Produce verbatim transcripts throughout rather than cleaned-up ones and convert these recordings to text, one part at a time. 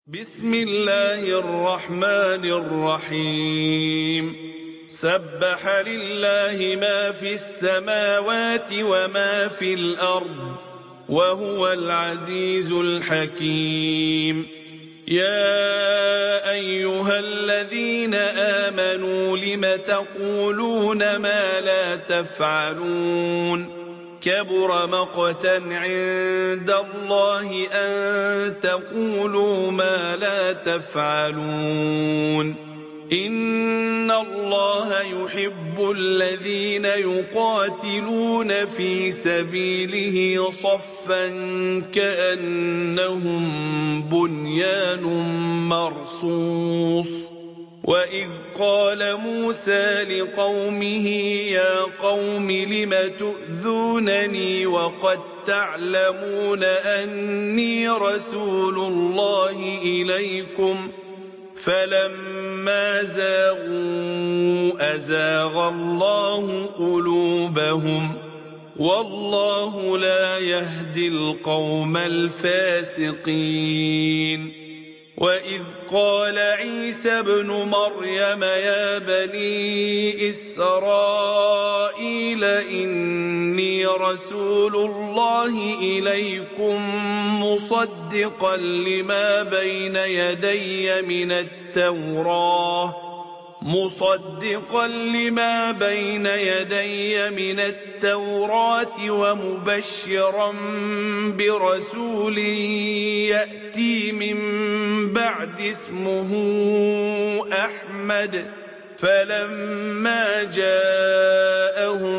بسم الله الرحمن الرحيم سبح لله ما في السماوات وما في الأرض وهو العزيز الحكيم يا أيها الذين آمنوا لم تقولون ما لا تفعلون كبر مقتا عند الله أن تقولوا ما لا تفعلون إن الله يحب الذين يقاتلون في سبيله صفا كأنهم بنيان مرصوص وإذ قال موسى لقومه يا قوم لم تؤذونني وقد تعلمون أني رسول الله إليكم فلما زاغوا أزاغ الله قلوبهم والله لا يهدي القوم الفاسقين وإذ قال عيسى ابن مريم يا بني إسرائيل إني رسول الله إليكم مصدقا لما بين يدي من التوراة مصدقا لما بين يدي من التوراة ومبشرا برسول يأتي من بعد اسمه أحمد فلما جاءهم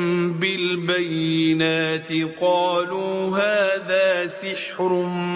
بالبينات قالوا هذا سحر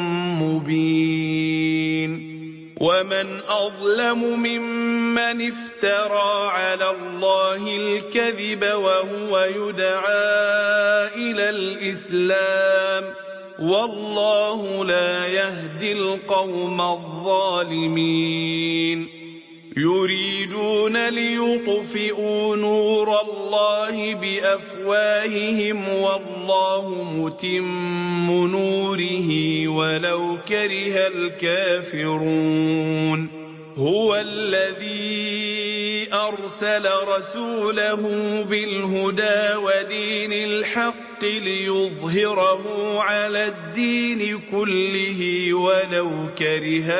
مبين ومن أظلم ممن افترى على الله الكذب وهو يدعى إلى الإسلام والله لا يهدي القوم الظالمين يريدون ليطفئوا نور الله بأفواههم والله متم نوره ولو كره الكافرون هو الذي أرسل رسوله بالهدى ودين الحق ليظهره على الدين كله ولو كره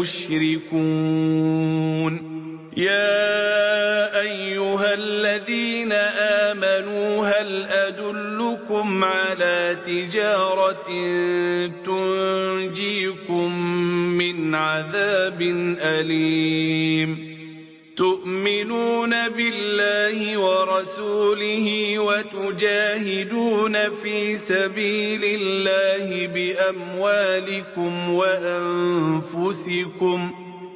المشركون يا أيها الذين آمنوا هل أدلكم على تجارة تنجيكم من عذاب أليم تؤمنون بالله ورسوله وتجاهدون في سبيل الله بأموالكم وأنفسكم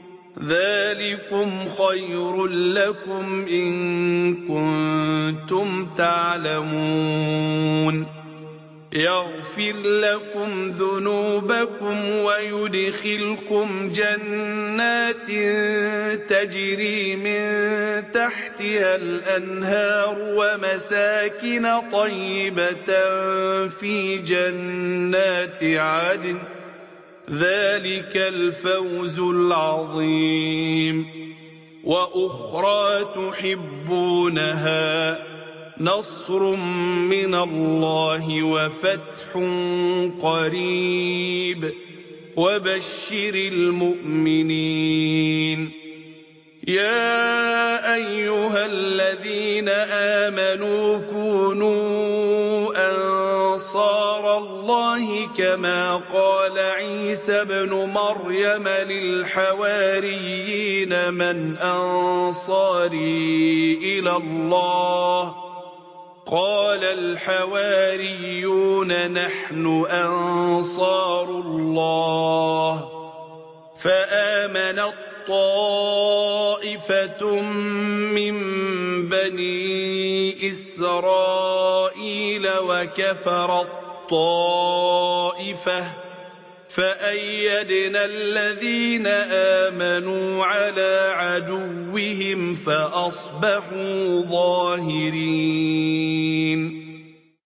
ذلكم خير لكم إن كنتم تعلمون يغفر لكم ذنوبكم ويدخلكم جنات تجري من تحتها الأنهار ومساكن طيبة في جنات عدن ذلك الفوز العظيم وأخرى تحبونها نصر من الله وفتح قريب وبشر المؤمنين يا أيها الذين آمنوا كونوا أنصار الله كما قال عيسى ابن مريم للحواريين من أنصاري إلى الله قال الحواريون نحن أنصار الله فآمنت طائفة من بني إسرائيل وكفرت طائفة فأيدنا الذين آمنوا على عدوهم فأصبحوا ظاهرين